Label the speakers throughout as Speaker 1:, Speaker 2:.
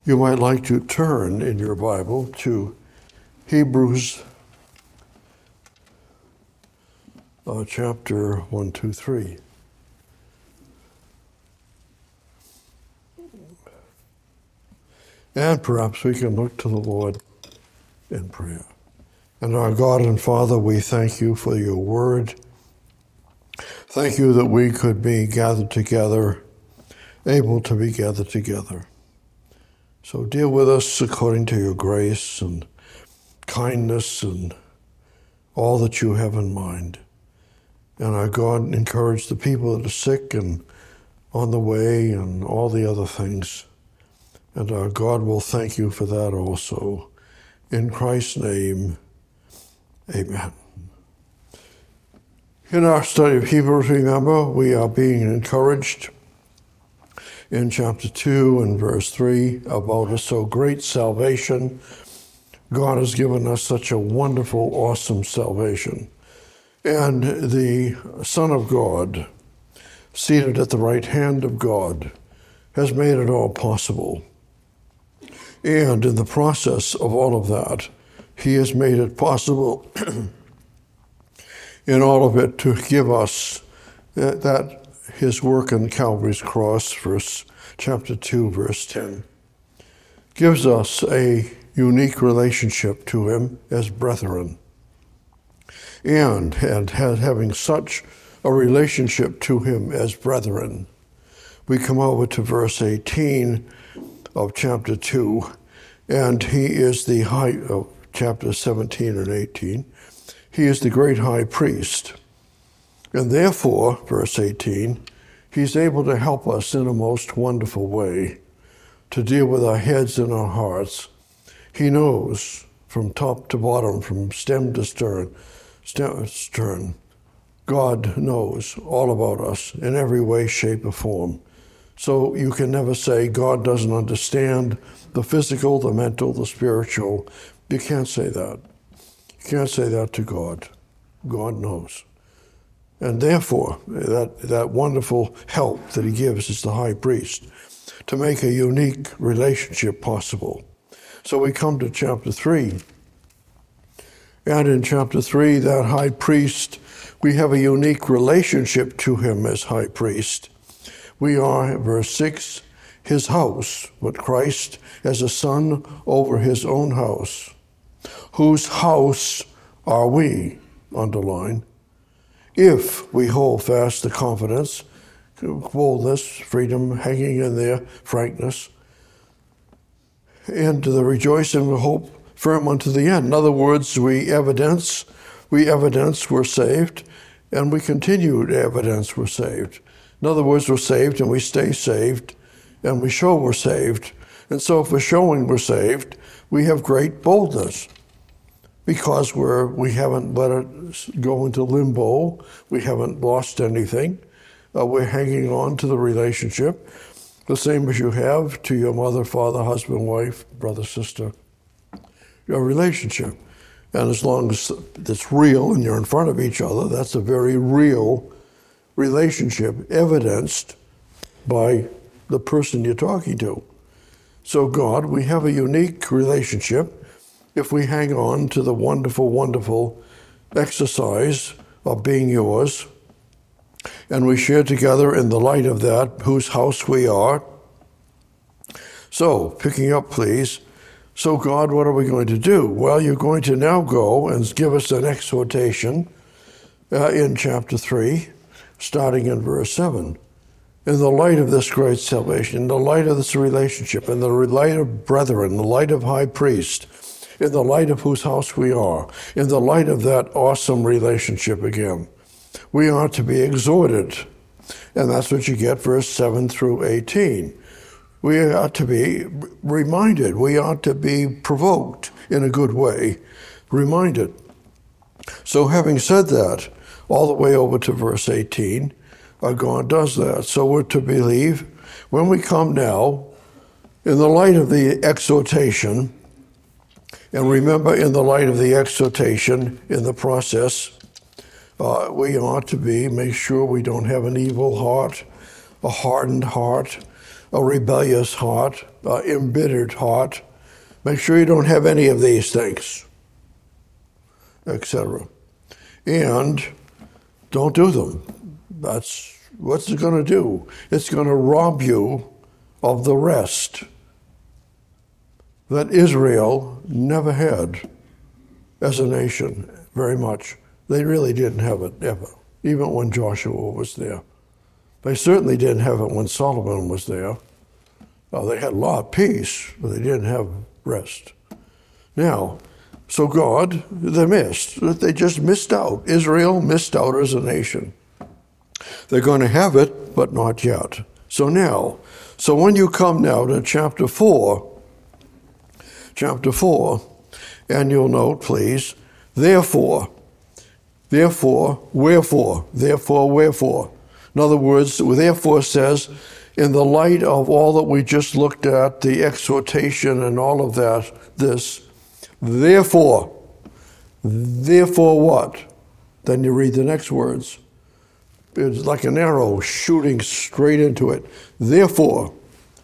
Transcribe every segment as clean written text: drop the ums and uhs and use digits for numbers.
Speaker 1: You might like to turn in your Bible to Hebrews chapter 1, 2, 3. And perhaps we can look to the Lord in prayer. And our God and Father, we thank you for your word. Thank you that we could be gathered together, able to be gathered together. So deal with us according to your grace and kindness and all that you have in mind. And our God, encourage the people that are sick and on the way and all the other things. And our God will thank you for that also. In Christ's name, amen. In our study of Hebrews, remember, we are being encouraged in chapter 2 and verse 3 about a so great salvation. God has given us such a wonderful, awesome salvation. And the Son of God, seated at the right hand of God, has made it all possible. And in the process of all of that, he has made it possible in all of it to give us that his work on Calvary's cross, chapter 2, verse 10, gives us a unique relationship to him as brethren. And having such a relationship to him as brethren, we come over to verse 18 of chapter 2, and he is the high of chapter 17 and 18. He is the great high priest. And therefore, verse 18, he's able to help us in a most wonderful way to deal with our heads and our hearts. He knows from top to bottom, from stem to stern. God knows all about us in every way, shape, or form. So you can never say God doesn't understand the physical, the mental, the spiritual. You can't say that. You can't say that to God. God knows. And therefore, that wonderful help that he gives as the high priest to make a unique relationship possible. So we come to chapter 3. And in chapter 3, that high priest, we have a unique relationship to him as high priest. We are, verse 6, his house, but Christ as a son over his own house. Whose house are we, underline, if we hold fast the confidence, boldness, freedom, hanging in there, frankness, and the rejoicing of hope firm unto the end. In other words, we evidence we're saved, and we continue to evidence we're saved. In other words, we're saved and we stay saved, and we show we're saved. And so if we're showing we're saved, we have great boldness because we haven't let it go into limbo. We haven't lost anything. We're hanging on to the relationship, the same as you have to your mother, father, husband, wife, brother, sister, your relationship. And as long as it's real and you're in front of each other, that's a very real relationship evidenced by the person you're talking to. So God, we have a unique relationship if we hang on to the wonderful, wonderful exercise of being yours, and we share together in the light of that whose house we are. So, picking up, please. So God, what are we going to do? Well, you're going to now go and give us an exhortation in chapter 3, starting in verse 7. In the light of this great salvation, in the light of this relationship, in the light of brethren, in the light of high priest, in the light of whose house we are, in the light of that awesome relationship again, we are to be exhorted. And that's what you get, verse 7 through 18. We are to be reminded. We are to be provoked in a good way, reminded. So having said that, all the way over to verse 18, God does that. So we're to believe when we come now, in the light of the exhortation, and remember in the light of the exhortation in the process, we ought to make sure we don't have an evil heart, a hardened heart, a rebellious heart, an embittered heart. Make sure you don't have any of these things, etc. And don't do them. That's what's it going to do? It's going to rob you of the rest that Israel never had as a nation very much. They really didn't have it ever, even when Joshua was there. They certainly didn't have it when Solomon was there. Well, they had a lot of peace, but they didn't have rest. Now, so God, they just missed out. Israel missed out as a nation. They're going to have it, but not yet. So when you come now to chapter 4, and you'll note, please, therefore, wherefore. In other words, therefore says, in the light of all that we just looked at, the exhortation and all of that, therefore what? Then you read the next words. It's like an arrow shooting straight into it. Therefore,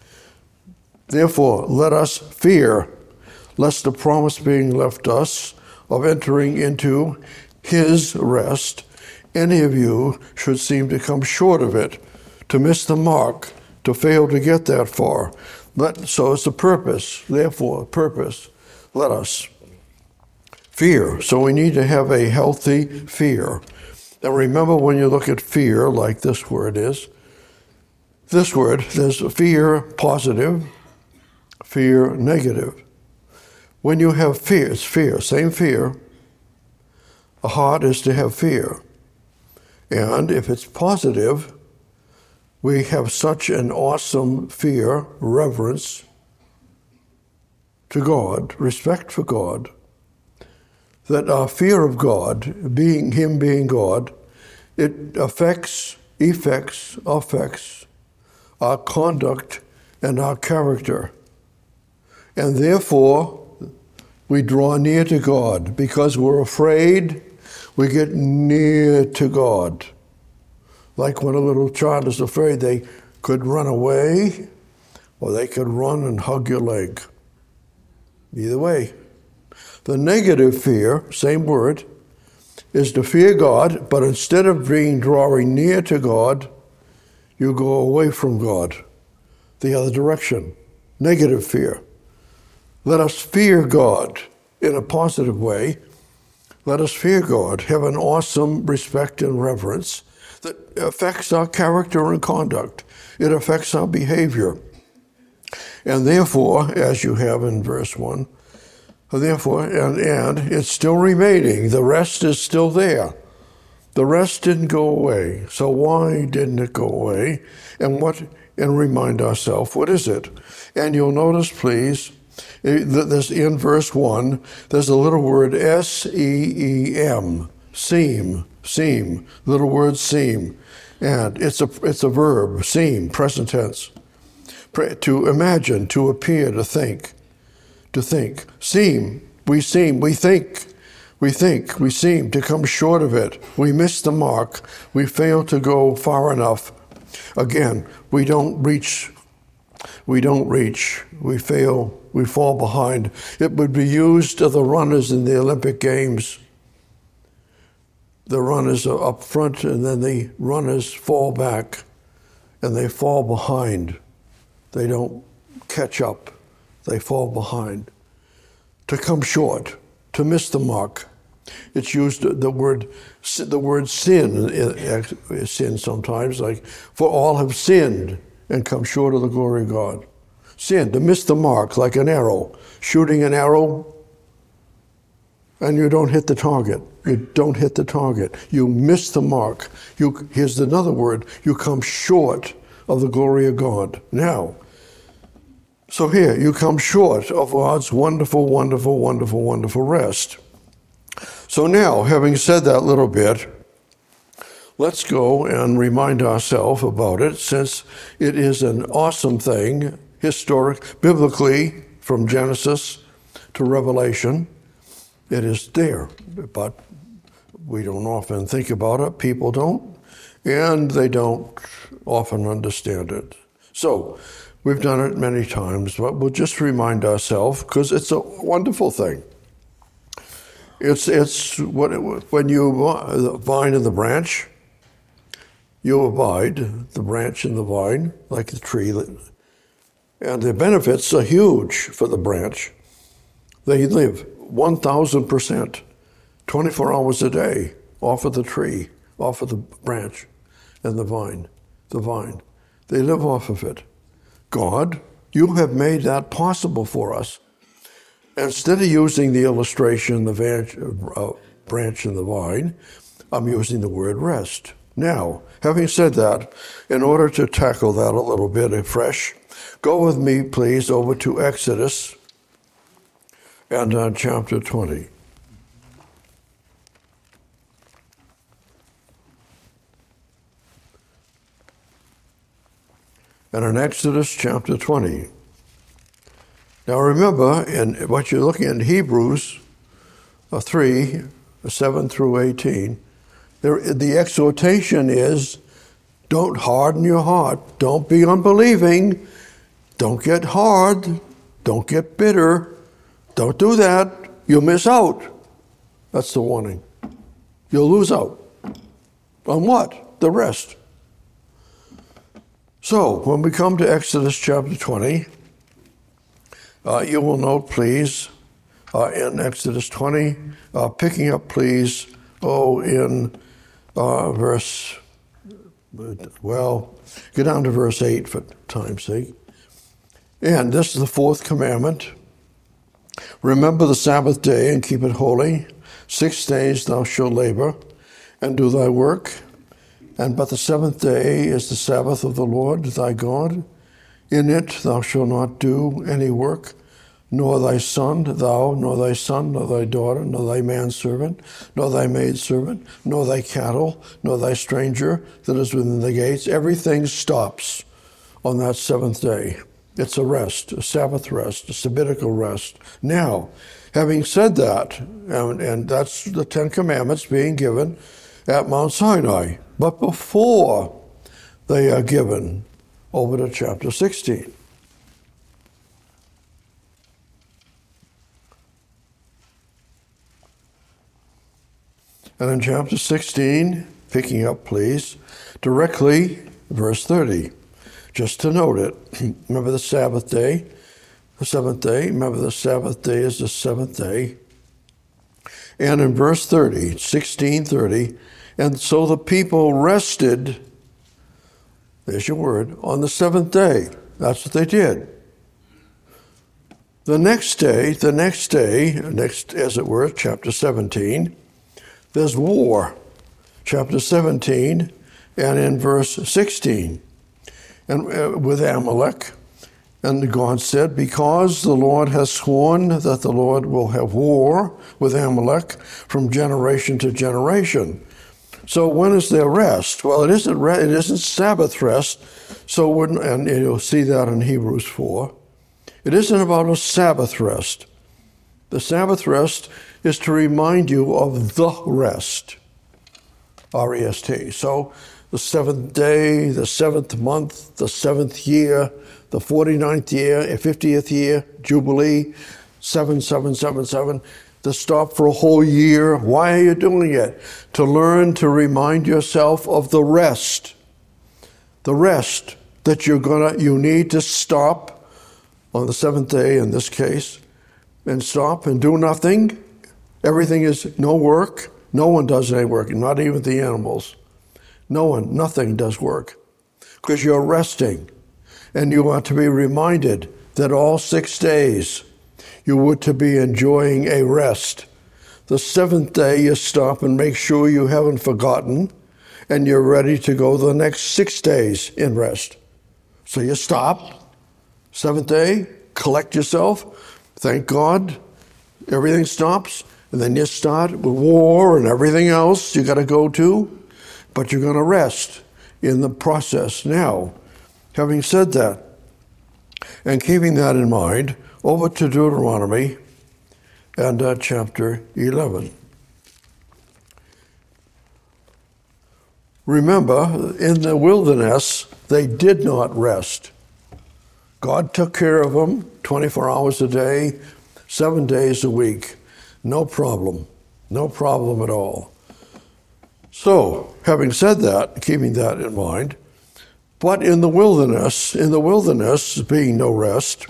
Speaker 1: let us fear, lest the promise being left us of entering into his rest, any of you should seem to come short of it, to miss the mark, to fail to get that far. So it's a purpose. Therefore, purpose. Let us fear. So we need to have a healthy fear. And remember, when you look at fear, like this word is, there's fear positive, fear negative. When you have fear, it's fear, same fear. A heart is to have fear. And if it's positive, we have such an awesome fear, reverence to God, respect for God, that our fear of God, Him being God, it affects our conduct and our character. And therefore, we draw near to God. Because we're afraid, we get near to God. Like when a little child is afraid, they could run away, or they could run and hug your leg. Either way. The negative fear, same word, is to fear God, but instead of drawing near to God, you go away from God, the other direction. Negative fear. Let us fear God in a positive way. Let us fear God, have an awesome respect and reverence that affects our character and conduct. It affects our behavior. And therefore, as you have in verse 1, therefore, and it's still remaining. The rest is still there. The rest didn't go away. So why didn't it go away? And remind ourselves, what is it? And you'll notice, please, this in verse 1, there's a little word S-E-E-M, seem, little word seem. And it's a verb, seem, present tense. To imagine, to appear, to think. Seem, we think, we seem to come short of it. We miss the mark. We fail to go far enough. Again, we don't reach. We fail, we fall behind. It would be used to the runners in the Olympic Games. The runners are up front, and then the runners fall back, and they fall behind. They don't catch up. They fall behind. To come short, to miss the mark. It's used the word sin sometimes, like for all have sinned and come short of the glory of God. Sin, to miss the mark, like an arrow, shooting an arrow, and you don't hit the target. You miss the mark. Here's another word. You come short of the glory of God. Now, so here, you come short of God's wonderful, wonderful, wonderful, wonderful rest. So now, having said that little bit, let's go and remind ourselves about it, since it is an awesome thing, historic, biblically, from Genesis to Revelation. It is there, but we don't often think about it. People don't, and they don't often understand it. So, We've done it many times, but we'll just remind ourselves because it's a wonderful thing. It's when you the vine and the branch, you abide, the branch and the vine, like the tree. And the benefits are huge for the branch. They live 1,000%, 24 hours a day, off of the tree, off of the branch and the vine. They live off of it. God, you have made that possible for us. Instead of using the illustration, the branch and the vine, I'm using the word rest. Now, having said that, in order to tackle that a little bit afresh, go with me, please, over to Exodus and chapter 20. And in Exodus chapter 20. Now remember, in what you're looking at, Hebrews 3, 7 through 18, the exhortation is, don't harden your heart. Don't be unbelieving. Don't get hard. Don't get bitter. Don't do that. You'll miss out. That's the warning. You'll lose out. On what? The rest. So, when we come to Exodus chapter 20, you will note, please, in Exodus 20, picking up, please, in verse, get down to verse 8 for time's sake. And this is the fourth commandment. Remember the Sabbath day and keep it holy. 6 days thou shalt labor and do thy work. But the seventh day is the Sabbath of the Lord thy God. In it thou shalt not do any work, nor thy son, nor thy daughter, nor thy manservant, nor thy maidservant, nor thy cattle, nor thy stranger that is within the gates. Everything stops on that seventh day. It's a rest, a Sabbath rest, a sabbatical rest. Now, having said that, and that's the Ten Commandments being given at Mount Sinai. But before they are given, over to chapter 16. And in chapter 16, picking up, please, directly, verse 30, just to note it. Remember the Sabbath day, the seventh day. Remember the Sabbath day is the seventh day. And in verse 30, 16:30, and so the people rested, there's your word, on the seventh day. That's what they did. The next day, as it were, chapter 17, there's war. Chapter 17, and in verse 16, and with Amalek, and God said, because the Lord has sworn that the Lord will have war with Amalek from generation to generation. So when is their rest? Well, it isn't Sabbath rest. And you'll see that in Hebrews 4. It isn't about a Sabbath rest. The Sabbath rest is to remind you of the rest, R-E-S-T. So the seventh day, the seventh month, the seventh year, the 49th year, 50th year, Jubilee, 7, to stop for a whole year. Why are you doing it? To learn to remind yourself of the rest. The rest that you need to stop on the seventh day in this case, and stop and do nothing. Everything is no work. No one does any work, not even the animals. Nothing does work, because you're resting. And you are to be reminded that all 6 days you were to be enjoying a rest. The seventh day you stop and make sure you haven't forgotten, and you're ready to go the next 6 days in rest. So you stop, seventh day, collect yourself, thank God, everything stops, and then you start with war and everything else you got to go to, but you're going to rest in the process. Now, having said that, and keeping that in mind, over to Deuteronomy and chapter 11. Remember, in the wilderness, they did not rest. God took care of them 24 hours a day, 7 days a week. No problem. No problem at all. So, having said that, keeping that in mind, but in the wilderness being no rest,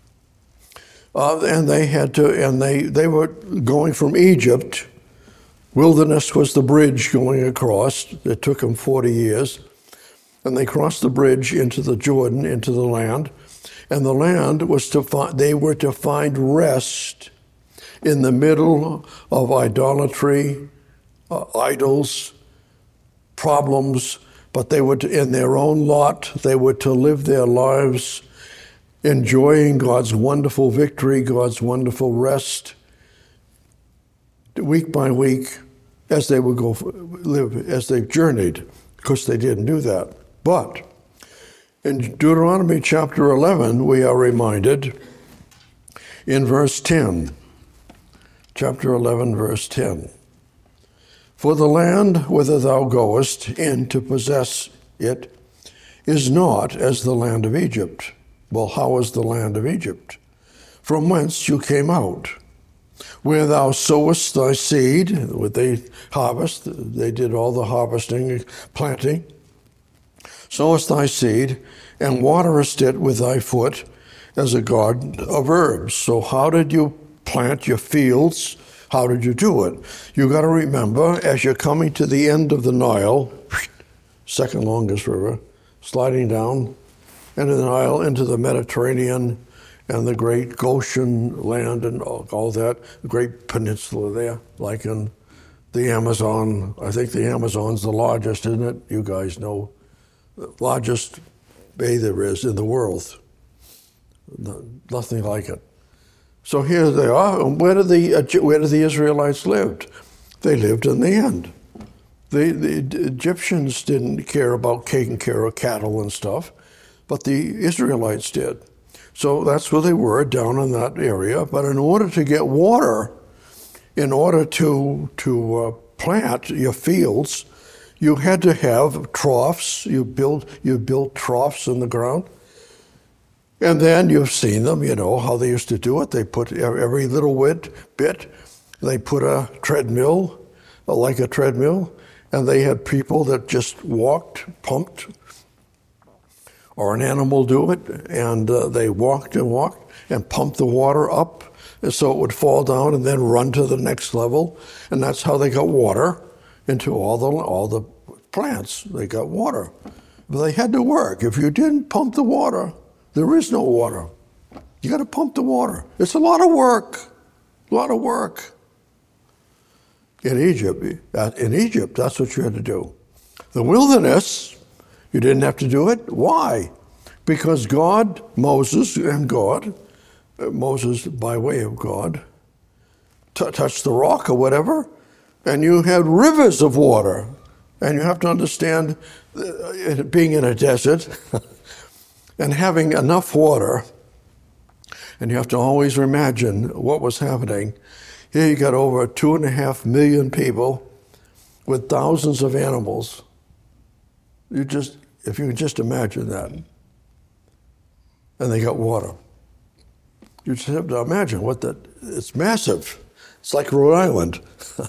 Speaker 1: and they were going from Egypt. Wilderness was the bridge going across. It took them 40 years. And they crossed the bridge into the Jordan, into the land. And the land was they were to find rest in the middle of idolatry, idols, problems, but they were in their own lot. They were to live their lives enjoying God's wonderful victory, God's wonderful rest, week by week, as they would live, as they journeyed. Of course, they didn't do that. But in Deuteronomy chapter 11, we are reminded in verse 10, chapter 11, verse 10, "For the land whither thou goest in to possess it is not as the land of Egypt." Well, how is the land of Egypt? "From whence you came out, where thou sowest thy seed," what they harvest, they did all the harvesting, planting, "sowest thy seed, and waterest it with thy foot as a garden of herbs." So how did you plant your fields? How did you do it? You got to remember, as you're coming to the end of the Nile, second longest river, sliding down into the Nile, into the Mediterranean, and the great Goshen land and all that, the great peninsula there, like in the Amazon. I think the Amazon's the largest, isn't it? You guys know. The largest bay there is in the world. Nothing like it. So here they are. And where did the Israelites live? They lived in the end. The Egyptians didn't care about taking care of cattle and stuff, but the Israelites did. So that's where they were, down in that area. But in order to get water, in order to plant your fields, you had to have troughs. You built troughs in the ground. And then you've seen them, you know, how they used to do it. They put every little bit, they put a treadmill, like a treadmill, and they had people that just walked, pumped, or an animal do it, and they walked and pumped the water up so it would fall down and then run to the next level. And that's how they got water into all the plants. They got water. But they had to work. If you didn't pump the water, there is no water. You got to pump the water. It's a lot of work. A lot of work. In Egypt, that's what you had to do. The wilderness, you didn't have to do it. Why? Because Moses by way of God, touched the rock or whatever, and you had rivers of water. And you have to understand, being in a desert and having enough water, and you have to always imagine what was happening. Here you got over 2.5 million people with thousands of animals. If you can just imagine that. And they got water. You just have to imagine it's massive. It's like Rhode Island.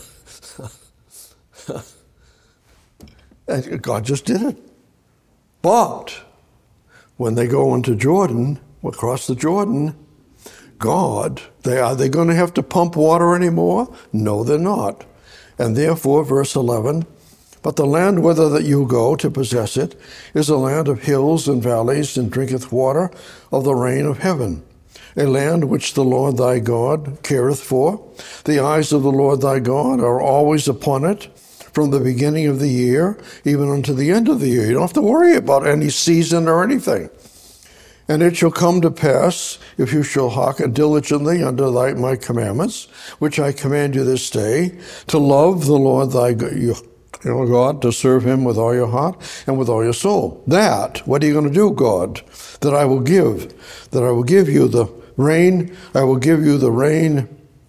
Speaker 1: And God just did it. But when they go into Jordan, across the Jordan, are they going to have to pump water anymore? No, they're not. And therefore, verse 11, "But the land whither that you go to possess it is a land of hills and valleys, and drinketh water of the rain of heaven, a land which the Lord thy God careth for. The eyes of the Lord thy God are always upon it, from the beginning of the year even unto the end of the year." You don't have to worry about any season or anything. "And it shall come to pass, if you shall hearken diligently unto my commandments, which I command you this day, to love the Lord thy God, to serve him with all your heart and with all your soul. That, what are you going to do, God? That I will give you the rain, I will give you the rain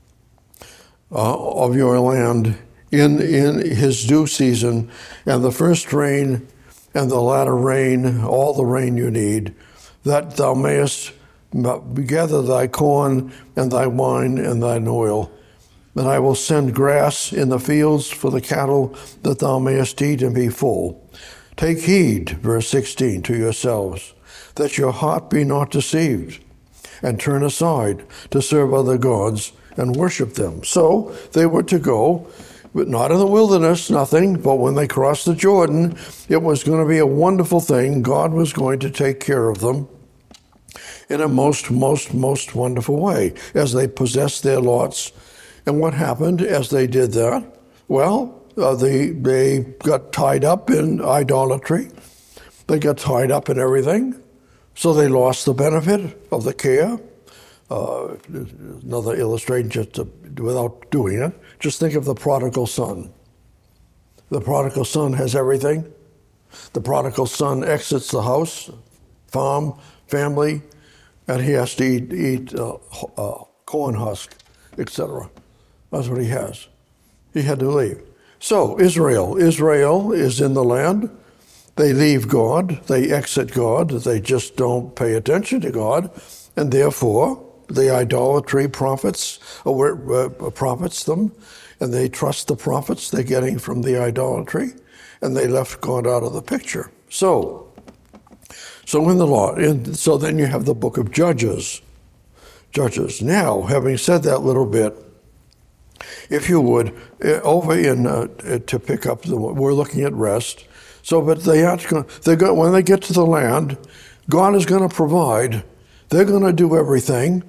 Speaker 1: of your land in his due season, and the first rain and the latter rain, all the rain you need, that thou mayest gather thy corn and thy wine and thine oil. And I will send grass in the fields for the cattle, that thou mayest eat and be full. Take heed, verse 16, to yourselves, that your heart be not deceived, and turn aside to serve other gods and worship them. So they were to go, but not in the wilderness, nothing, but when they crossed the Jordan, it was going to be a wonderful thing. God was going to take care of them in a most wonderful way as they possessed their lots. And what happened as they did that? Well, they got tied up in idolatry. They got tied up in everything. So they lost the benefit of the care. Another illustration, just without doing it, just think of the prodigal son. The prodigal son has everything. The prodigal son exits the house, farm, family, and he has to eat corn husk, etc. That's what he has. He had to leave. So Israel is in the land. They leave God. They exit God. They just don't pay attention to God. And therefore, the idolatry profits them, and they trust the profits they're getting from the idolatry, and they left God out of the picture. So in the law, so then you have the book of Judges. Now, having said that little bit, if you would, over in to pick up we're looking at rest. So, but when they get to the land, God is going to provide. They're going to do everything,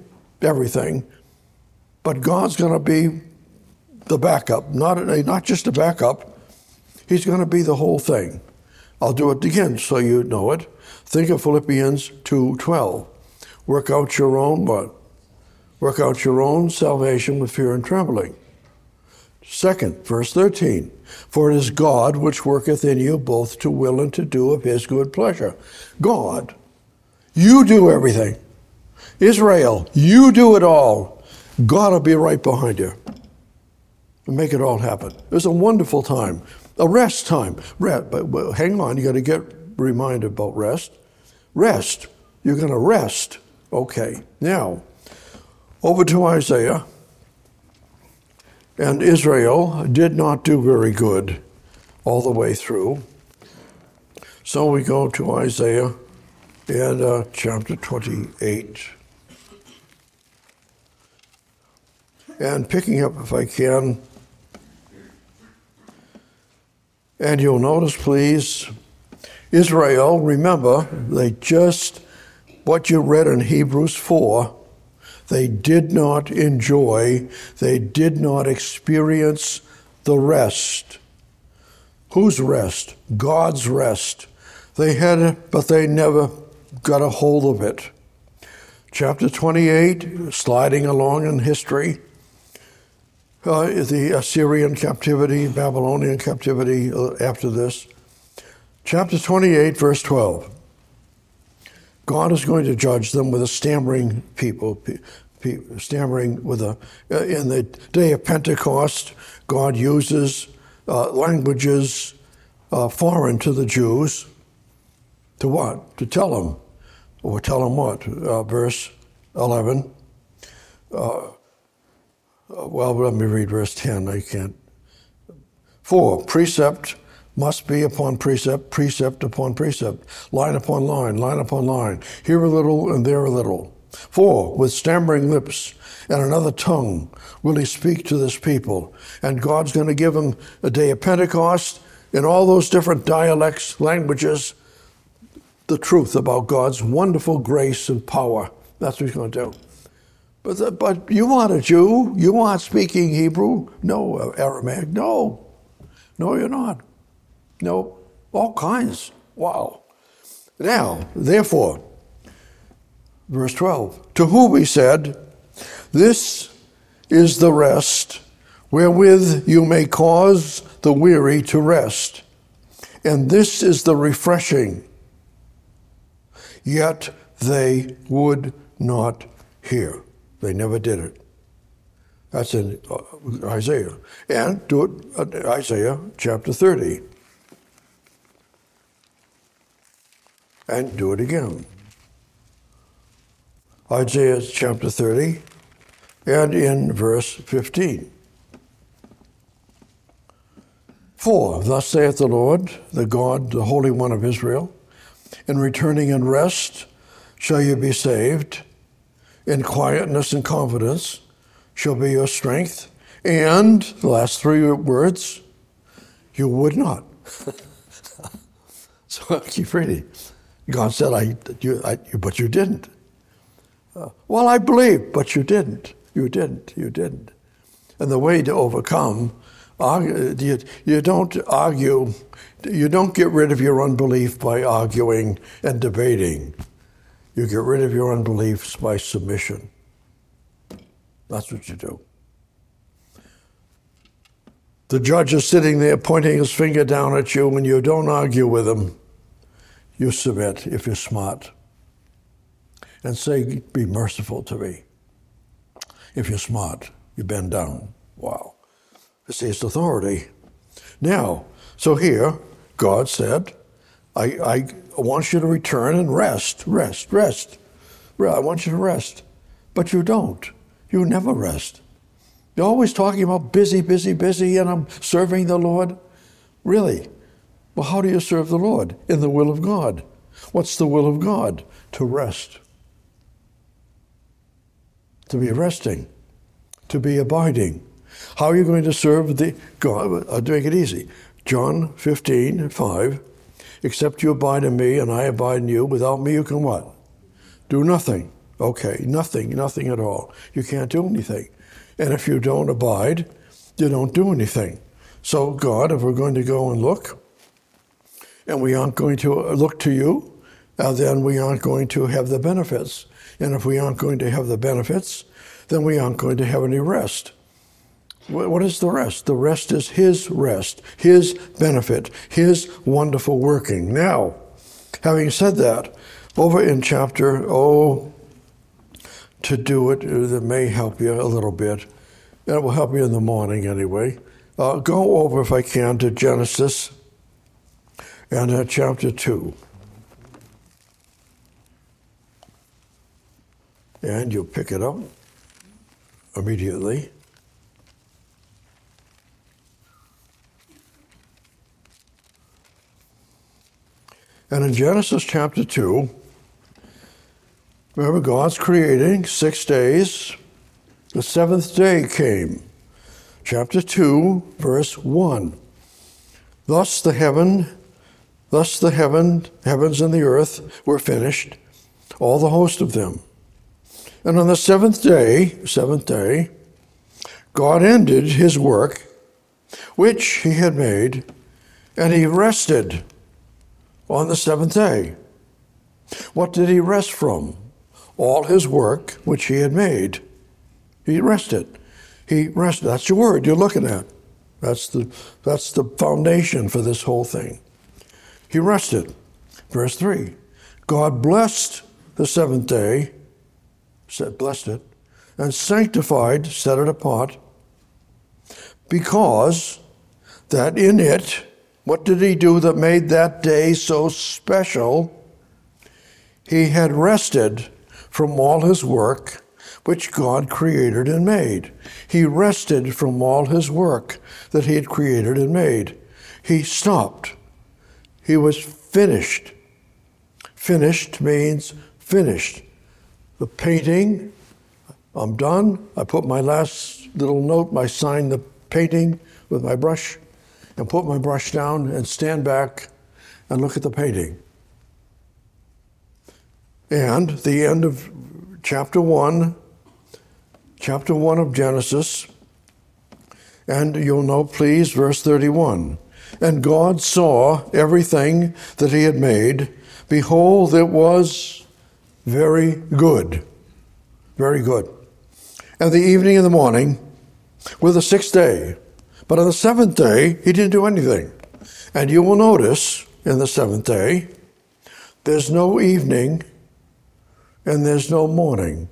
Speaker 1: but God's going to be the backup, not just a backup. He's going to be the whole thing. I'll do it again so you know it. Think of Philippians 2:12. Work out your own what? Work out your own salvation with fear and trembling. Second, verse 13. For it is God which worketh in you both to will and to do of his good pleasure. God, you do everything. Israel, you do it all. God will be right behind you and make it all happen. It's a wonderful time, a rest time. But hang on, you got to get reminded about rest. Rest. You're going to rest. Okay. Now, over to Isaiah. And Israel did not do very good all the way through. So we go to Isaiah and chapter 28. And picking up, if I can, and you'll notice, please, Israel, remember, what you read in Hebrews 4, they did not enjoy, they did not experience the rest. Whose rest? God's rest. They had it, but they never got a hold of it. Chapter 28, sliding along in history, the Assyrian captivity, Babylonian captivity after this. Chapter 28, verse 12. God is going to judge them with a stammering people, stammering with in the day of Pentecost, God uses languages foreign to the Jews. To what? To tell them. Or tell them what? Verse 11. Well, let me read verse 10. I can't. For precept must be upon precept, precept upon precept, line upon line, line upon line, here a little and there a little. For with stammering lips and another tongue will he speak to this people. And God's going to give them a day of Pentecost in all those different dialects, languages, the truth about God's wonderful grace and power. That's what he's going to do. But you aren't a Jew. You aren't speaking Hebrew. No, Aramaic. No, you're not. No, all kinds. Wow. Now, therefore, verse 12, to whom he said, this is the rest wherewith you may cause the weary to rest, and this is the refreshing. Yet they would not hear. They never did it. That's in Isaiah. And do it Isaiah chapter 30. And do it again. Isaiah chapter 30, and in verse 15. For thus saith the Lord, the God, the Holy One of Israel, in returning and rest shall you be saved, in quietness and confidence shall be your strength, and, the last three words, you would not. So keep reading. God said, but you didn't. Well, I believe, but you didn't. You didn't. And the way to overcome, you don't argue, you don't get rid of your unbelief by arguing and debating. You get rid of your unbeliefs by submission. That's what you do. The judge is sitting there pointing his finger down at you, and you don't argue with him. You submit if you're smart. And say, be merciful to me. If you're smart, you bend down. Wow. This is authority. Now, so here, God said, I want you to return and rest. I want you to rest. But you don't. You never rest. You're always talking about busy, and I'm serving the Lord. Really? Well, how do you serve the Lord? In the will of God. What's the will of God? To rest. To be resting. To be abiding. How are you going to serve the God? I'll make it easy. John 15:5. Except you abide in me and I abide in you, without me you can what? Do nothing. Okay, nothing at all. You can't do anything. And if you don't abide, you don't do anything. So God, if we're going to go and look, and we aren't going to look to you, then we aren't going to have the benefits. And if we aren't going to have the benefits, then we aren't going to have any rest. What is the rest? The rest is His rest, His benefit, His wonderful working. Now, having said that, over in chapter, to do it, that may help you a little bit. And it will help you in the morning anyway. Go over, if I can, to Genesis and chapter 2. And you'll pick it up immediately. And in Genesis chapter 2, remember, God's creating 6 days. The seventh day came. Chapter 2, verse 1. Thus the heavens and the earth were finished, all the host of them. And on the seventh day, God ended His work, which He had made, and He rested on the seventh day. What did He rest from? All His work which He had made. He rested. That's your word you're looking at. That's the foundation for this whole thing. He rested. Verse 3. God blessed the seventh day, blessed it, and sanctified, set it apart, because that in it, what did He do that made that day so special? He had rested from all His work which God created and made. He rested from all His work that He had created and made. He stopped. He was finished. Finished means finished. The painting, I'm done. I put my last little note, I signed the painting with my brush, and put my brush down and stand back and look at the painting. And the end of chapter 1 of Genesis, and you'll know, please, verse 31. And God saw everything that He had made. Behold, it was very good. Very good. And the evening and the morning were the sixth day. But on the seventh day, He didn't do anything. And you will notice in the seventh day, there's no evening and there's no morning.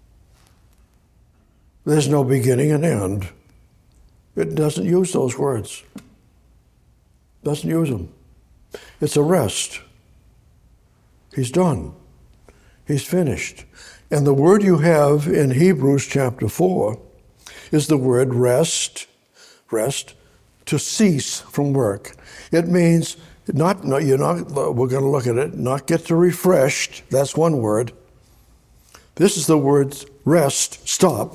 Speaker 1: There's no beginning and end. It doesn't use those words. Doesn't use them. It's a rest. He's done. He's finished. And the word you have in Hebrews chapter 4 is the word rest, to cease from work. It means we're going to look at it, not get to refreshed, that's one word. This is the word rest, stop.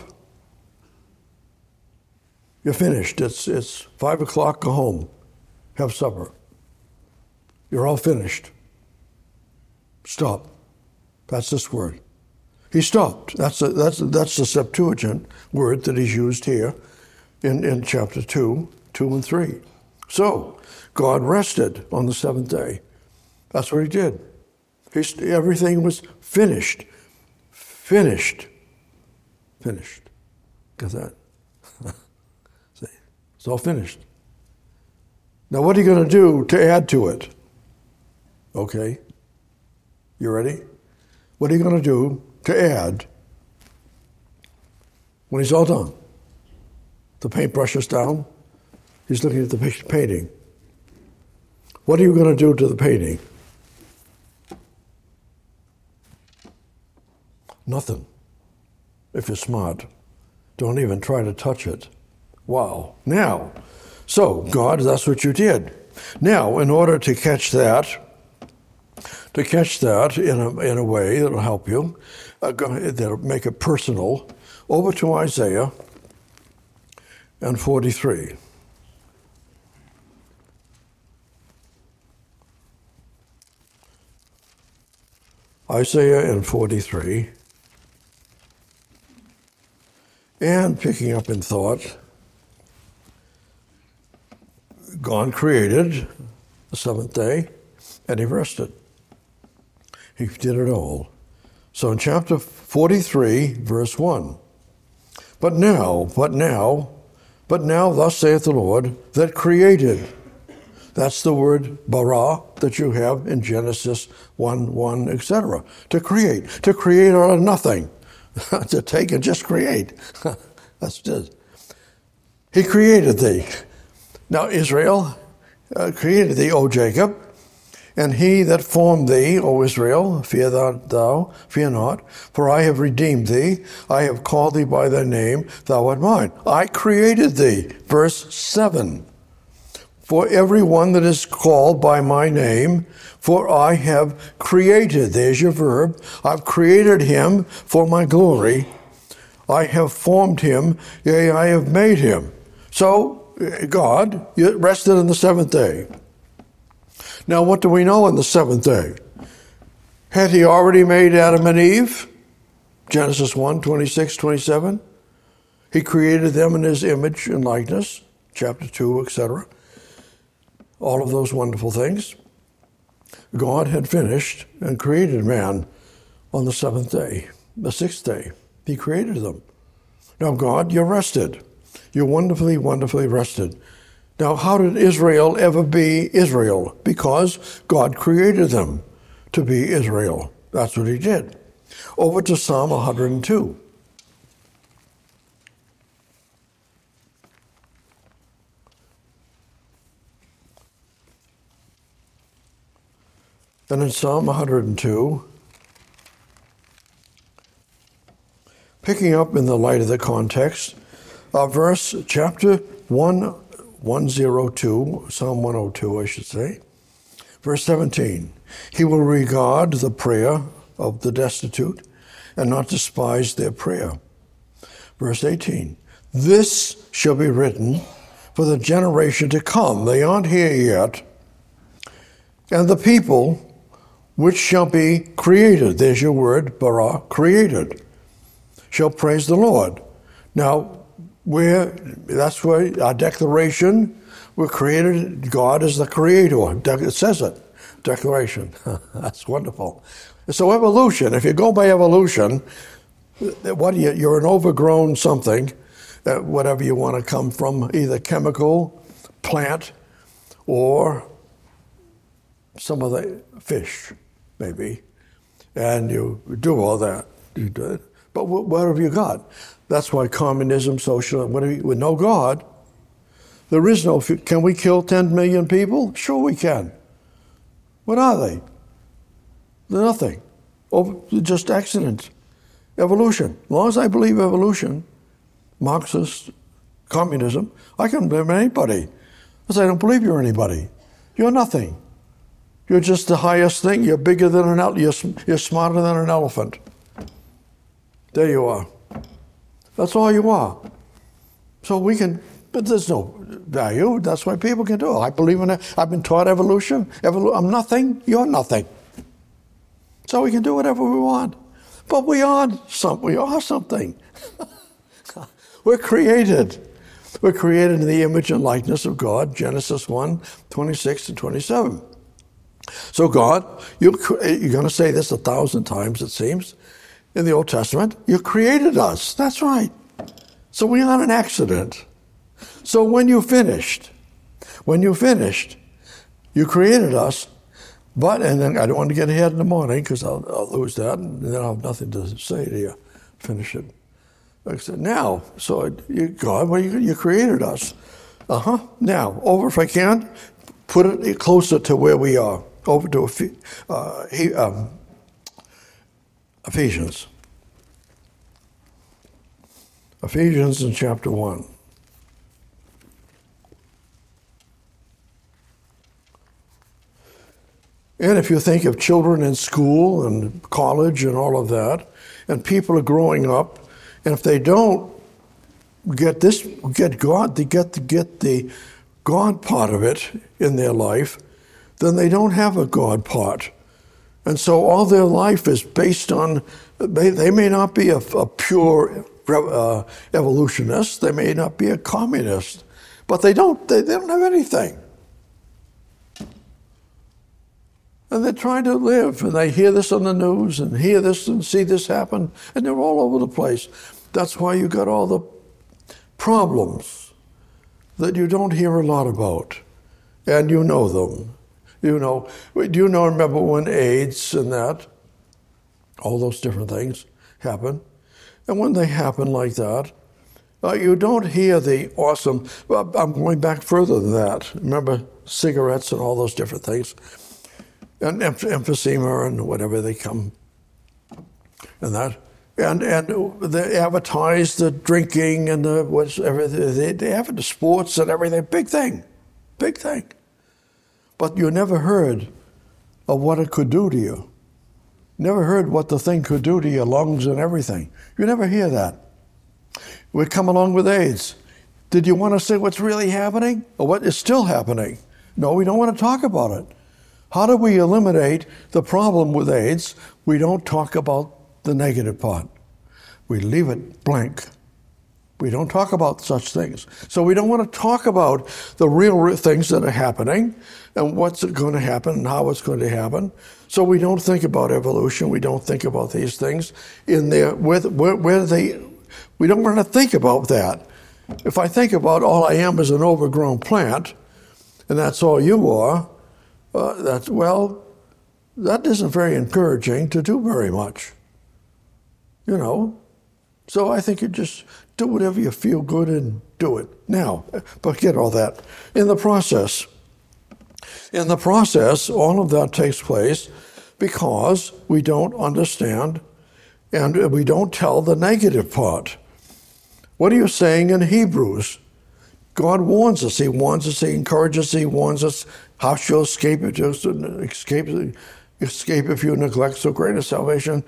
Speaker 1: You're finished. It's 5 o'clock, go home, have supper. You're all finished. Stop. That's this word. He stopped. That's the Septuagint word that he's used here in chapter 2 and 3. So, God rested on the seventh day. That's what he did. Everything was finished. Finished. Get that? See? It's all finished. Now, what are you going to do to add to it? Okay. You ready? What are you going to do to add when he's all done? The paintbrush is down. He's looking at the painting. What are you going to do to the painting? Nothing. If you're smart, don't even try to touch it. Wow. Now, so God, that's what you did. Now, in order to catch that in a way that'll help you, that'll make it personal, over to Isaiah and 43. Isaiah and 43. And picking up in thought, God created the seventh day, and he rested. He did it all. So in chapter 43, verse 1, But now, thus saith the Lord, that created. That's the word bara that you have in Genesis 1, etc. To create out of nothing. To take and just create. That's it. He created thee. Now Israel created thee, O Jacob, and he that formed thee, O Israel, fear not, for I have redeemed thee. I have called thee by thy name, thou art mine. I created thee. Verse 7. For every one that is called by my name, for I have created, there's your verb, I've created him for my glory. I have formed him, yea, I have made him. So, God rested on the seventh day. Now, what do we know on the seventh day? Had he already made Adam and Eve? Genesis 1, 26, 27. He created them in his image and likeness, chapter 2, etc. All of those wonderful things. God had finished and created man on the seventh day, the sixth day. He created them. Now, God, you're rested. You're wonderfully, wonderfully rested. Now, how did Israel ever be Israel? Because God created them to be Israel. That's what he did. Over to Psalm 102. And in Psalm 102, picking up in the light of the context, chapter 102, Psalm 102, I should say, verse 17, he will regard the prayer of the destitute and not despise their prayer. Verse 18, this shall be written for the generation to come. They aren't here yet. And the people which shall be created, there's your word, bara, created, shall praise the Lord. Now, that's where our declaration, we're created, God is the creator. It says it, declaration. That's wonderful. So evolution, if you go by evolution, you're an overgrown something, whatever you want to come from, either chemical, plant, or some of the fish, maybe, and you do all that. You do it. But what have you got? That's why communism, socialism, with no God, there is no, can we kill 10 million people? Sure we can. What are they? They're nothing. just accident, evolution. As long as I believe evolution, Marxist, communism, I can blame anybody. Because I don't believe you're anybody. You're nothing. You're just the highest thing. You're bigger than an elephant. You're smarter than an elephant. There you are. That's all you are. So we can, but there's no value. That's why people can do it. I believe in it. I've been taught evolution. I'm nothing. You're nothing. So we can do whatever we want. But we are something. We're created. We're created in the image and likeness of God, Genesis 1, 26 and 27. So God, you're going to say this 1,000 times, it seems, in the Old Testament. You created us. That's right. So we aren't an accident. So when you finished, you created us, and then I don't want to get ahead in the morning because I'll lose that, and then I'll have nothing to say to you. Finish it. Like I said, now, so God, well, you created us. Now, over if I can, put it closer to where we are. Over to Ephesians. Ephesians in chapter 1. And if you think of children in school and college and all of that, and people are growing up, and if they don't get God, they get the God part of it in their life, then they don't have a God part. And so all their life is based on, they may not be a pure evolutionist, they may not be a communist, but they don't have anything. And they're trying to live, and they hear this on the news, and hear this and see this happen, and they're all over the place. That's why you got all the problems that you don't hear a lot about, and you know them. Remember when AIDS and that, all those different things happen? And when they happen like that, you don't hear the awesome, I'm going back further than that. Remember cigarettes and all those different things? And emphysema and whatever they come, and that. And they advertise the drinking and the whatever, they have the sports and everything, big thing. But you never heard of what it could do to you. Never heard what the thing could do to your lungs and everything. You never hear that. We come along with AIDS. Did you want to say what's really happening or what is still happening? No, we don't want to talk about it. How do we eliminate the problem with AIDS? We don't talk about the negative part. We leave it blank. We don't talk about such things. So we don't want to talk about the real things that are happening and what's going to happen and how it's going to happen. So we don't think about evolution. We don't think about these things in there. We don't want to think about that. If I think about all I am is an overgrown plant, and that's all you are, that isn't very encouraging to do very much. So I think you just do whatever you feel good and do it. Now, forget all that. In the process, all of that takes place because we don't understand and we don't tell the negative part. What are you saying in Hebrews? God warns us. He warns us. He encourages us. He warns us. How shall escape if you neglect so great a salvation?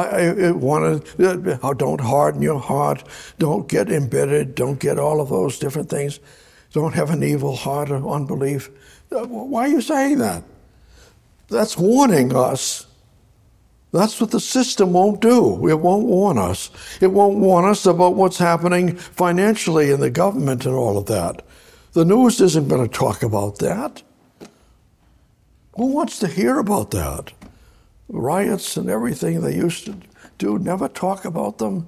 Speaker 1: Don't harden your heart. Don't get embittered. Don't get all of those different things. Don't have an evil heart of unbelief. Why are you saying that? That's warning us. That's what the system won't do. It won't warn us. It won't warn us about what's happening financially in the government and all of that. The news isn't going to talk about that. Who wants to hear about that? Riots and everything they used to do, never talk about them,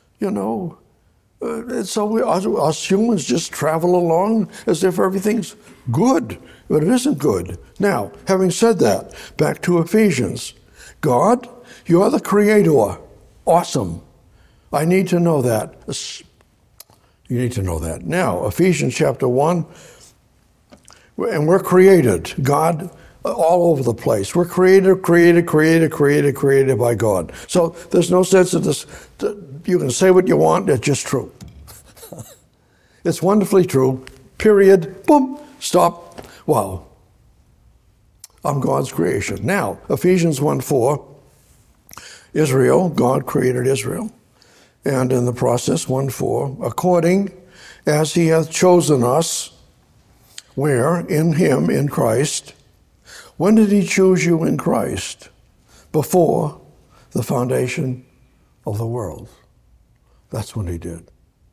Speaker 1: And so us humans just travel along as if everything's good, but it isn't good. Now, having said that, back to Ephesians. God, you're the creator. Awesome. I need to know that. You need to know that. Now, Ephesians chapter 1, and we're created. God all over the place. We're created by God. So there's no sense of this. You can say what you want, it's just true. It's wonderfully true. Period. Boom. Stop. Wow. I'm God's creation. Now, Ephesians 1:4, Israel, God created Israel. And in the process, 1:4, according as he hath chosen us, where? In him, in Christ. When did he choose you in Christ? Before the foundation of the world. That's when he did.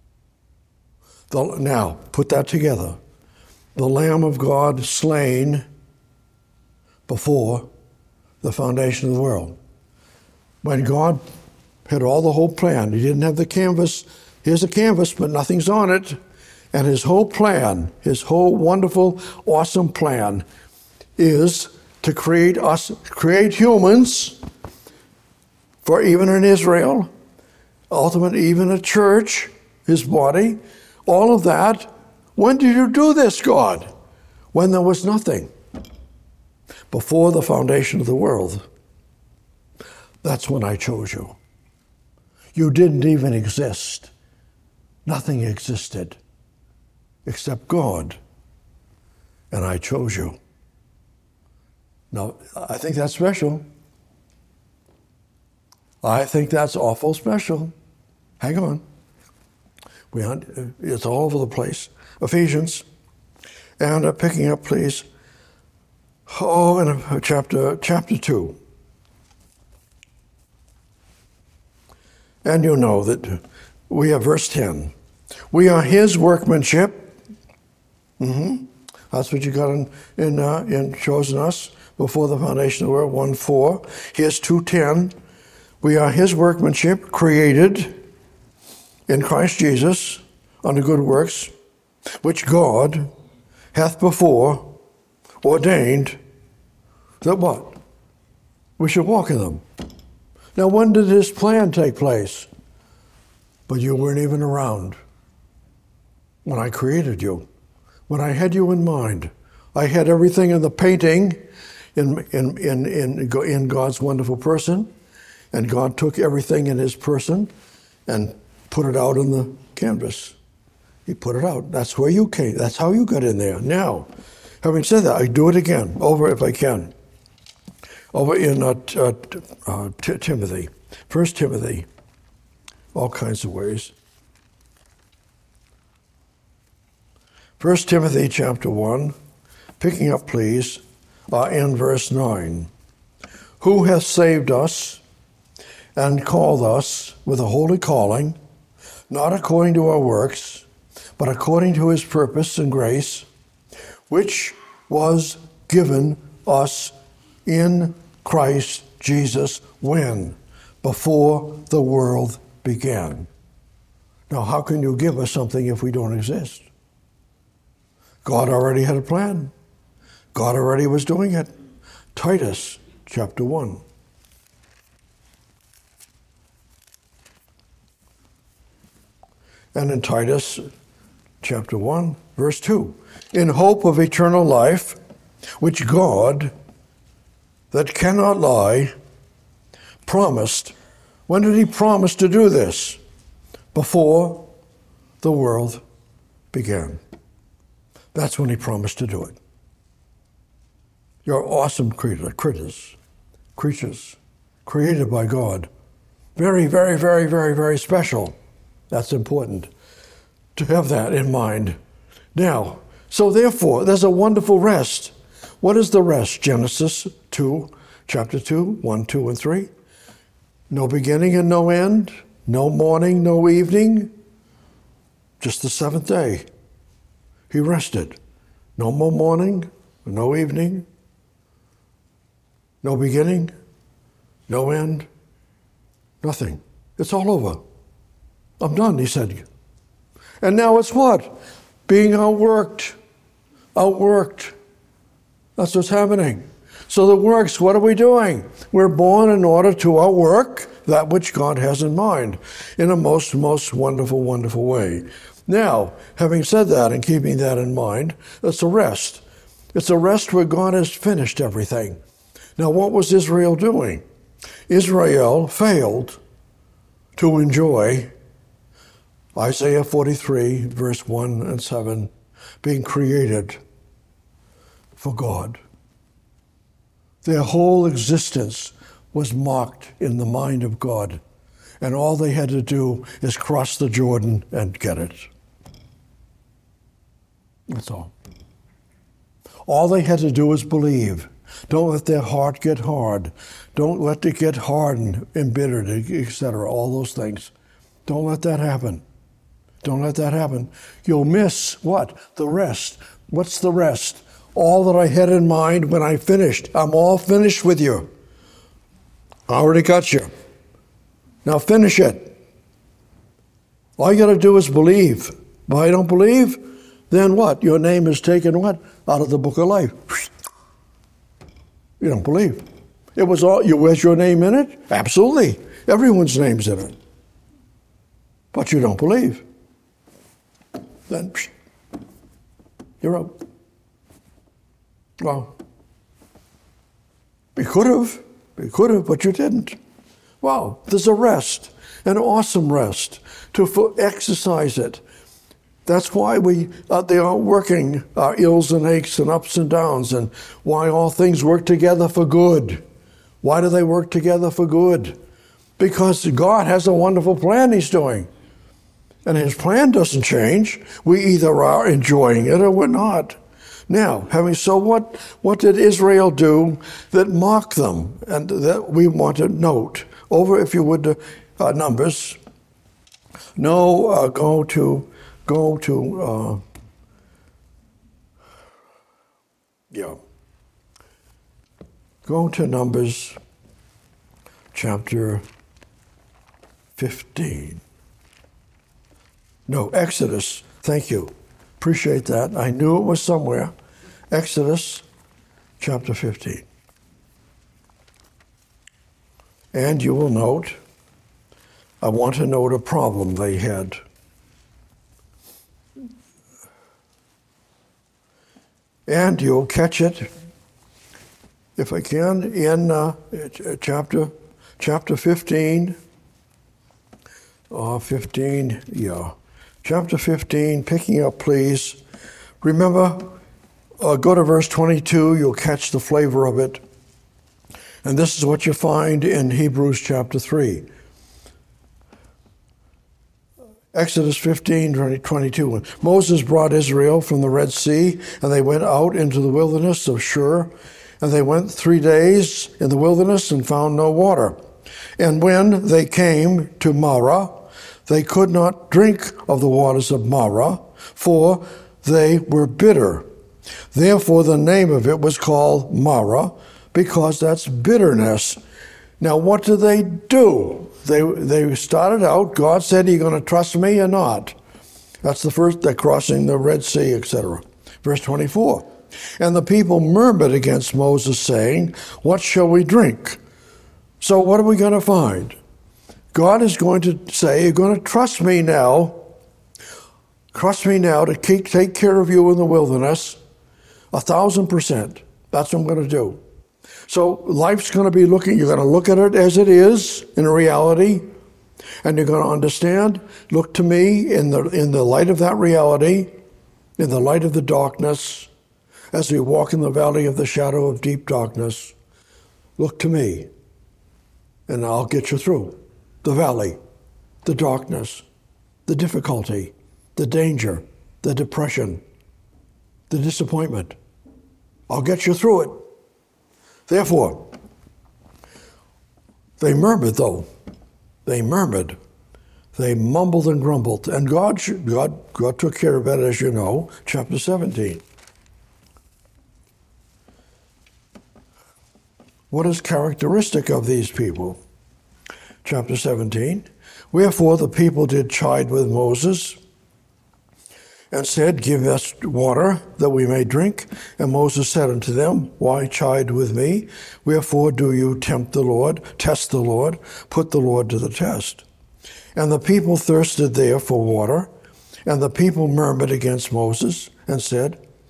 Speaker 1: Now, put that together. The Lamb of God slain before the foundation of the world. When God had all the whole plan, he didn't have the canvas. Here's a canvas, but nothing's on it. And his whole plan, his whole wonderful, awesome plan is to create humans, for even in Israel, ultimately even a church, his body, all of that. When did you do this, God? When there was nothing. Before the foundation of the world. That's when I chose you. You didn't even exist. Nothing existed except God. And I chose you. Now, I think that's special. I think that's awful special. Hang on. It's all over the place. Ephesians. And picking up, please. In chapter 2. And you know that we have verse 10. We are his workmanship. That's what you got in chosen us before the foundation of the world, 1:4. Here's 2:10. We are his workmanship, created in Christ Jesus unto good works, which God hath before ordained that what? We should walk in them. Now, when did this plan take place? But you weren't even around when I created you, when I had you in mind. I had everything in the painting in God's wonderful person, and God took everything in his person and put it out on the canvas. He put it out. That's where you came. That's how you got in there. Now, having said that, I do it again, over if I can. Over in Timothy, 1 Timothy, all kinds of ways. 1 Timothy chapter 1, picking up, please, in verse 9. Who hath saved us and called us with a holy calling, not according to our works, but according to his purpose and grace, which was given us in Christ Jesus when? Before the world began. Now, how can you give us something if we don't exist? God already had a plan. God already was doing it. Titus chapter 1. And in Titus chapter 1, verse 2, in hope of eternal life, which God, that cannot lie, promised. When did he promise to do this? Before the world began. That's when he promised to do it. You're awesome creatures, created by God. Very, very, very, very, very special. That's important to have that in mind. Now, so therefore, there's a wonderful rest. What is the rest? Genesis 2, chapter 2, 1, 2, and 3. No beginning and no end, no morning, no evening, just the seventh day. He rested. No more morning, no evening, no beginning, no end, nothing. It's all over. I'm done, he said. And now it's what? Being outworked. Outworked. That's what's happening. So the works, what are we doing? We're born in order to outwork that which God has in mind in a most, most wonderful, wonderful way. Now, having said that and keeping that in mind, that's a rest. It's a rest where God has finished everything. Now, what was Israel doing? Israel failed to enjoy Isaiah 43, verse 1 and 7, being created for God. Their whole existence was marked in the mind of God, and all they had to do is cross the Jordan and get it. That's all. All they had to do was believe. Don't let their heart get hard. Don't let it get hardened, embittered, etc., all those things. Don't let that happen. Don't let that happen. You'll miss what? The rest. What's the rest? All that I had in mind when I finished. I'm all finished with you. I already got you. Now finish it. All you got to do is believe. If I don't believe, then what? Your name is taken what? Out of the book of life. You don't believe. It was all, was your name in it? Absolutely. Everyone's name's in it. But you don't believe. Then you're out. Well, we could have, but you didn't. Wow, there's a rest, an awesome rest to exercise it. That's why they are working our ills and aches and ups and downs, and why all things work together for good. Why do they work together for good? Because God has a wonderful plan He's doing. And His plan doesn't change. We either are enjoying it or we're not. Now, having so what did Israel do that mocked them? And that we want to note. Over, if you would, to Numbers. No, go to Numbers chapter 15. No, Exodus. Thank you. Appreciate that. I knew it was somewhere. Exodus chapter 15. And you will note, I want to note a problem they had. And you'll catch it, if I can, in chapter 15. Chapter 15, picking up, please. Remember, go to verse 22, you'll catch the flavor of it. And this is what you find in Hebrews chapter 3. Exodus 15, 22. When Moses brought Israel from the Red Sea, and they went out into the wilderness of Shur, and they went 3 days in the wilderness and found no water. And when they came to Marah, they could not drink of the waters of Marah, for they were bitter. Therefore the name of it was called Marah, because that's bitterness. Now what do? They started out, God said, "Are you going to trust me or not?" That's the first, they're crossing the Red Sea, etc. Verse 24. And the people murmured against Moses, saying, "What shall we drink?" So what are we going to find? God is going to say, "You're going to trust me now. Trust me now to take care of you in the wilderness 1,000%. That's what I'm going to do." So life's going to be you're going to look at it as it is in reality, and you're going to understand, look to me in the light of that reality, in the light of the darkness, as we walk in the valley of the shadow of deep darkness. Look to me, and I'll get you through the valley, the darkness, the difficulty, the danger, the depression, the disappointment. I'll get you through it. Therefore, they murmured, though. They murmured. They mumbled and grumbled. And God took care of it, as you know, chapter 17. What is characteristic of these people? Chapter 17. Wherefore the people did chide with Moses, and said, "Give us water, that we may drink." And Moses said unto them, "Why chide with me? Wherefore do you tempt the Lord, test the Lord, put the Lord to the test?" And the people thirsted there for water, and the people murmured against Moses, and said,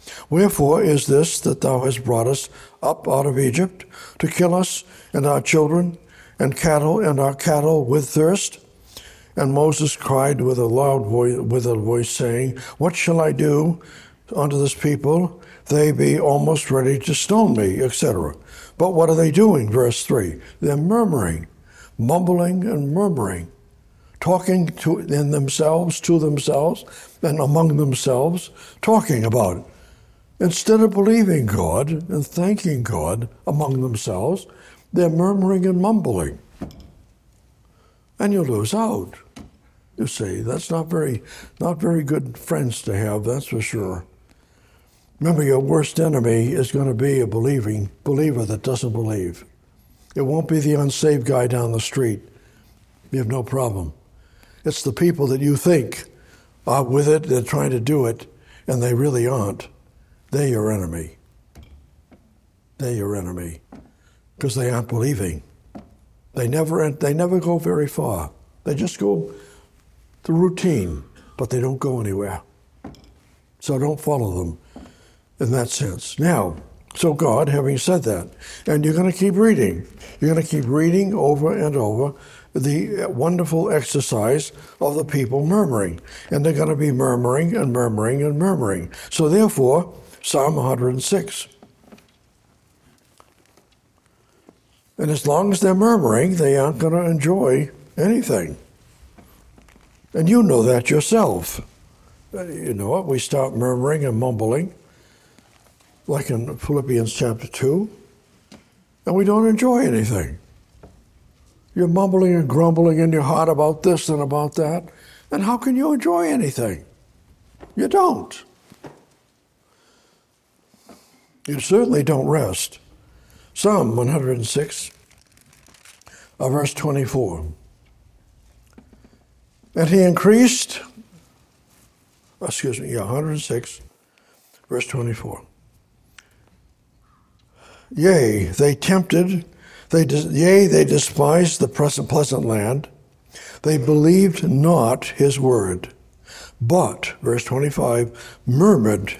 Speaker 1: Wherefore is this that thou hast brought us up out of Egypt to kill us and our children and our cattle with thirst? And Moses cried with a loud voice, saying, What shall I do unto this people? They be almost ready to stone me, etc. But what are they doing? Verse 3. They're murmuring, mumbling and murmuring, talking to themselves, and among themselves, talking about it. Instead of believing God and thanking God among themselves, they're murmuring and mumbling. And you lose out. You see, that's not very good friends to have, that's for sure. Remember, your worst enemy is going to be a believer that doesn't believe. It won't be the unsaved guy down the street. You have no problem. It's the people that you think are with it, they're trying to do it, and they really aren't. They're your enemy. They're your enemy because they aren't believing. They never go very far. They just go to routine, but they don't go anywhere. So don't follow them in that sense. Now, so God, having said that, and you're going to keep reading. You're going to keep reading over and over the wonderful exercise of the people murmuring. And they're going to be murmuring and murmuring and murmuring. So therefore, Psalm 106. And as long as they're murmuring, they aren't going to enjoy anything. And you know that yourself. You know it. We start murmuring and mumbling, like in Philippians chapter 2, and we don't enjoy anything. You're mumbling and grumbling in your heart about this and about that, and how can you enjoy anything? You don't. You certainly don't rest. Psalm 106, verse 24. And he increased, 106, verse 24. Yea, they tempted, they despised the pleasant land. They believed not his word, but, verse 25, murmured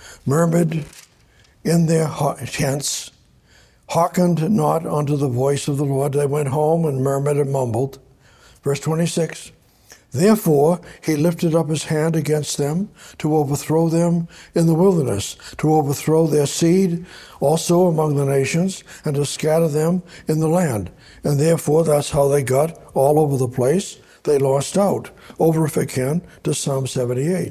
Speaker 1: in their tents, hearkened not unto the voice of the Lord. They went home and murmured and mumbled. Verse 26, therefore he lifted up his hand against them to overthrow them in the wilderness, to overthrow their seed also among the nations, and to scatter them in the land. And therefore that's how they got all over the place. They lost out. Over, if I can, to Psalm 78.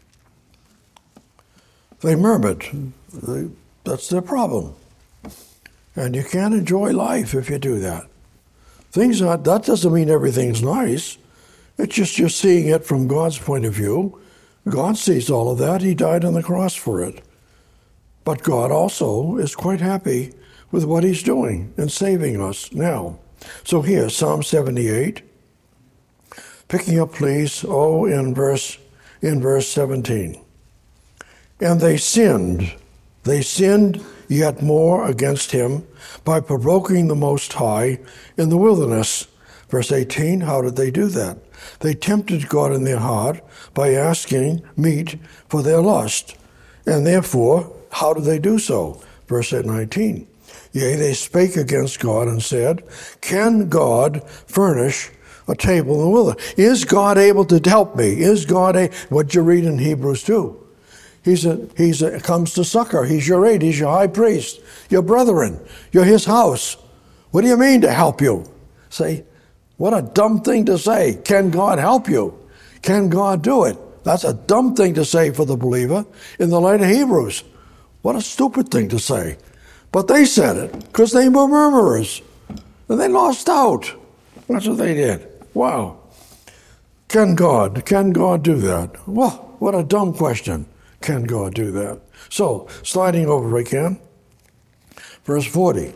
Speaker 1: They murmured. That's their problem. And you can't enjoy life if you do that. That doesn't mean everything's nice. It's just you're seeing it from God's point of view. God sees all of that. He died on the cross for it. But God also is quite happy with what he's doing and saving us now. So here, Psalm 78, picking up, please, in verse 17. And they sinned yet more against him by provoking the Most High in the wilderness. Verse 18, how did they do that? They tempted God in their heart by asking meat for their lust. And therefore, how did they do so? Verse 19, yea, they spake against God and said, can God furnish a table in the wilderness? Is God able to help me? Is God what you read in Hebrews 2? He comes to succor. He's your aid. He's your high priest, your brethren. You're his house. What do you mean to help you? Say, what a dumb thing to say. Can God help you? Can God do it? That's a dumb thing to say for the believer in the light of Hebrews. What a stupid thing to say. But they said it because they were murmurers. And they lost out. That's what they did. Wow. Can God do that? Well, what a dumb question. Can God do that? So, sliding over again, verse 40.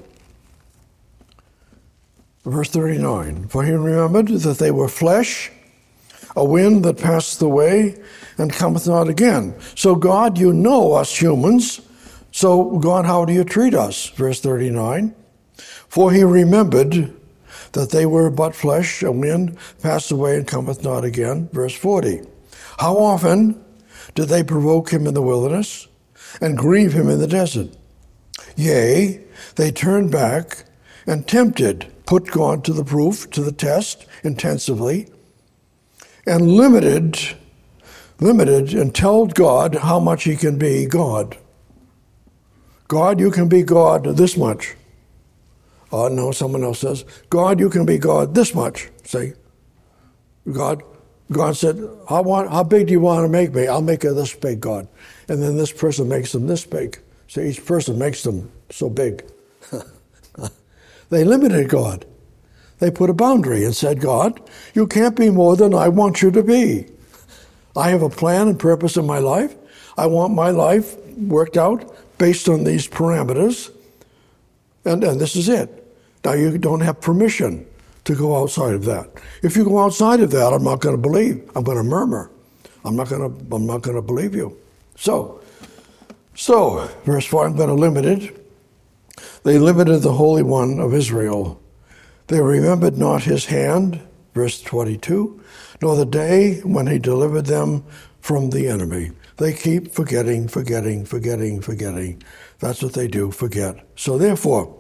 Speaker 1: Verse 39, for he remembered that they were flesh, a wind that passeth away and cometh not again. So God, you know us humans. So God, how do you treat us? Verse 39, for he remembered that they were but flesh, a wind passeth away and cometh not again. Verse 40, how often did they provoke him in the wilderness and grieve him in the desert. Yea, they turned back and tempted, put God to the proof, to the test, intensively, and limited and told God how much he can be God. God, you can be God this much. Oh, no, someone else says, God, you can be God this much. See? God said, how big do you want to make me? I'll make it this big, God. And then this person makes them this big. So each person makes them so big. They limited God. They put a boundary and said, God, you can't be more than I want you to be. I have a plan and purpose in my life. I want my life worked out based on these parameters. And this is it. Now you don't have permission to go outside of that. If you go outside of that, I'm not going to believe. I'm going to murmur. I'm not going to believe you. So, verse 4, I'm going to limit it. They limited the Holy One of Israel. They remembered not his hand, verse 22, nor the day when he delivered them from the enemy. They keep forgetting. That's what they do, forget. So therefore,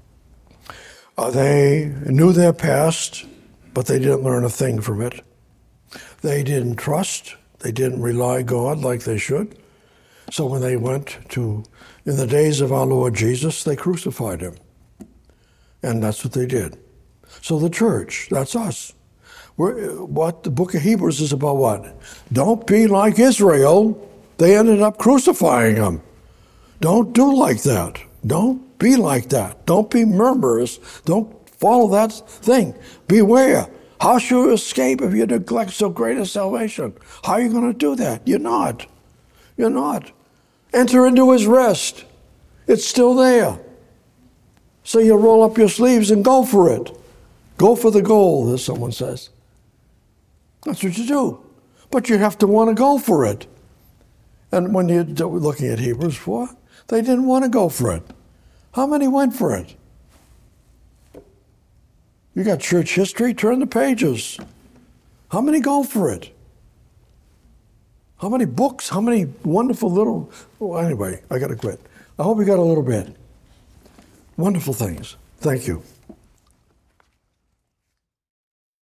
Speaker 1: they knew their past, but they didn't learn a thing from it. They didn't trust. They didn't rely on God like they should. So when they went in the days of our Lord Jesus, they crucified him. And that's what they did. So the church, that's us. What the book of Hebrews is about what? Don't be like Israel. They ended up crucifying him. Don't do like that. Don't be like that. Don't be murmurers. Don't follow that thing. Beware. How shall you escape if you neglect so great a salvation? How are you going to do that? You're not. You're not. Enter into his rest. It's still there. So you roll up your sleeves and go for it. Go for the goal, as someone says. That's what you do. But you have to want to go for it. And when you're looking at Hebrews 4, they didn't want to go for it. How many went for it? You got church history, turn the pages. How many go for it? How many books? How many wonderful little... Oh, anyway, I got to quit. I hope you got a little bit. Wonderful things. Thank you.